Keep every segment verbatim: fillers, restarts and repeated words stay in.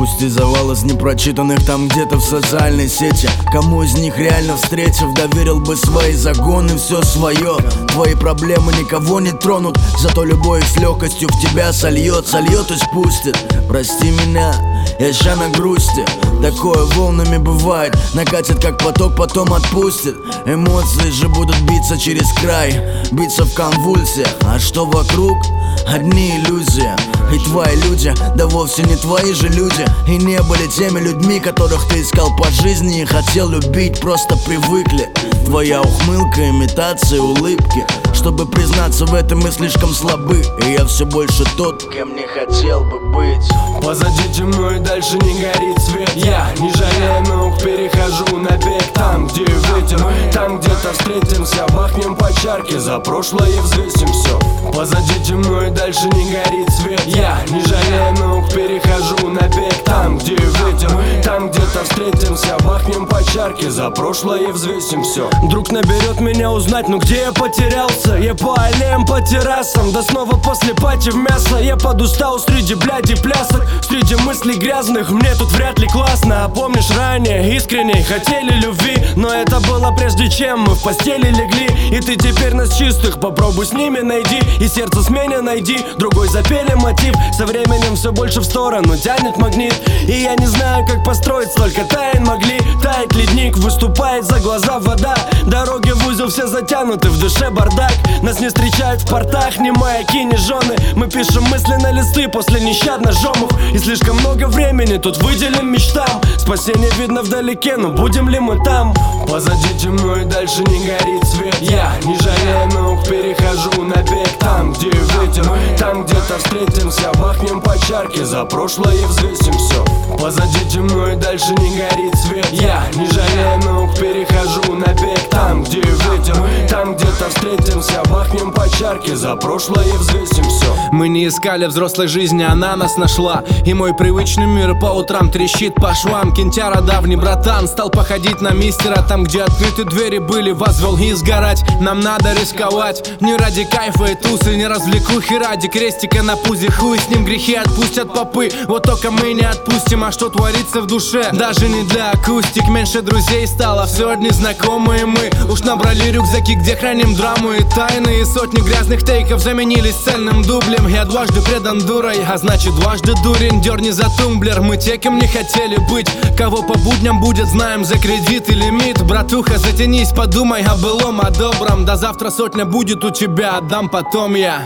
Пусть и завал из непрочитанных там где-то в социальной сети. Кому из них реально встретив, доверил бы свои загоны, все свое. Твои проблемы никого не тронут, зато любовь с легкостью в тебя сольет, сольет и спустит. Прости меня, я ща на грусти. Такое волнами бывает, накатит как поток, потом отпустит. Эмоции же будут биться через край, биться в конвульсиях. А что вокруг? Одни иллюзии. И твои люди, да вовсе не твои же люди. И не были теми людьми, которых ты искал по жизни и хотел любить, просто привыкли. Твоя ухмылка, имитация улыбки. Чтобы признаться в этом, мы слишком слабы. И я все больше тот, кем не хотел бы быть. Позади темно и дальше не горит свет. Я, не жалея ног, перехожу на бег. Там, где ветер, там где-то встретимся. Бахнем по чарке, за прошлое взвесим все. Позади темно и дальше не горит свет. Я, не жалея ног, перехожу на бег. Там, где ветер, там где-то встретимся. Бахнем по чарке, за прошлое взвесим все. Друг наберет меня узнать, ну где я потерялся. Я по аллеям, по террасам, да снова после пати в мясо. Я подустал среди бляди плясок, среди мыслей грязных, мне тут вряд ли классно. А помнишь ранее, искренне хотели любви, но это было прежде чем мы в постели легли. И ты теперь нас чистых попробуй с ними найди, и сердце с меня найди, другой запели мотив. Со временем все больше в сторону тянет магнит, и я не знаю, как построить столько тайн могли. Тает ледник, выступает за глаза вода. Дороги в узел все затянуты, в душе бардак. Нас не встречают в портах ни маяки, ни жены. Мы пишем мысли на листы после нещадно жомов. И слишком много времени тут выделим мечтам. Спасение видно вдалеке, но будем ли мы там? Позади темно и дальше не горит свет. Я, не жалея ног, перехожу на бег. Там, где ветер, там где-то встретимся. Бахнем по чарке, за прошлое взвесим все. Позади темно и дальше не горит свет. Я, не жалея ног, перехожу на бег. Там, где ветер, там где-то встретимся. Бахнем по чарке, за прошлое взвесим все. Мы не искали взрослой жизни, она нас нашла. И мой привычный мир по утрам трещит по швам. Кентяра, давний братан, стал походить на мистера. Там, где открыты двери были, возвел и сгорать. Нам надо рисковать, не ради кайфа и тусы, не развлекухи, ради крестика на пузе. Хуй с ним, грехи отпустят попы, вот только мы не отпустим. А что творится в душе, даже не для акустик. Меньше друзей стало, все одни знакомые мы. Уж набрали рюкзаки, где храним драму и тайны. И сотни грязных тейков заменились цельным дублем. Я дважды предан дурой, а значит дважды дурень. Дерни за тумблер, мы те, кем не хотели быть. Кого по будням будет, знаем за кредит и лимит. Братуха, затянись, подумай о былом, о добром. До завтра сотня будет у тебя, отдам потом я.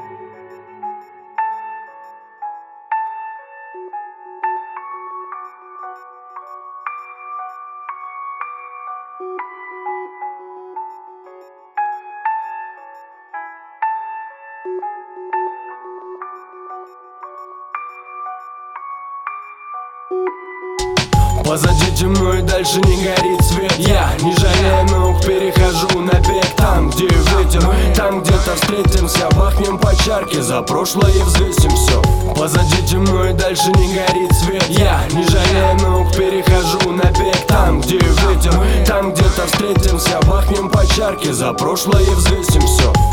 Позади темно и дальше не горит свет. Я, не жалея ног, перехожу на бег. Там, где ветер, там где-то встретимся. Бахнем по чарке, за прошлое взвесим все. Позади темно и дальше не горит свет. Я, не жалея ног, перехожу на бег. Там, где ветер, там где-то встретимся. Бахнем по чарке, за прошлое взвесим все.